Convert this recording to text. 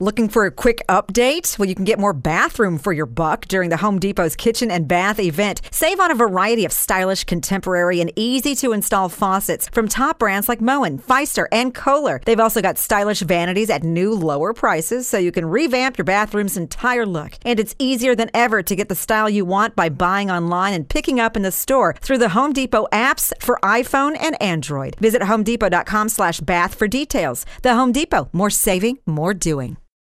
Looking for a quick update? Well, you can get more bathroom for your buck during the Home Depot's Kitchen and Bath event. Save on a variety of stylish, contemporary, and easy-to-install faucets from top brands like Moen, Feister, and Kohler. They've also got stylish vanities at new, lower prices, so you can revamp your bathroom's entire look. And it's easier than ever to get the style you want by buying online and picking up in the store through the Home Depot apps for iPhone and Android. Visit homedepot.com/bath for details. The Home Depot, more saving, more doing.